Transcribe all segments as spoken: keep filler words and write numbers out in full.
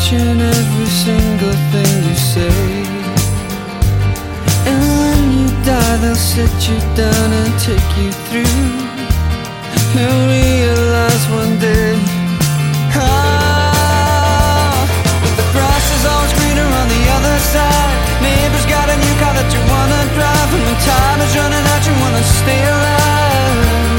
each and every single thing you say. And when you die, they'll sit you down and take you through. You'll realize one day, ah, that the grass is always greener on the other side. Neighbor's got a new car that you wanna drive, and when time is running out, you wanna stay alive.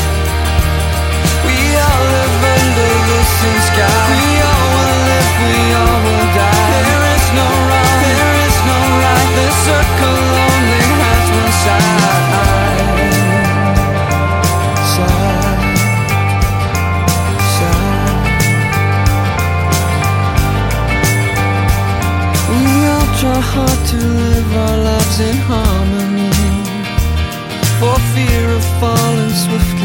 We all live under the same sky. We all will live, we all will die. There is no wrong, there is no right. The circle only has one side. Side, side. We all try hard to live our lives in harmony, for fear of falling swiftly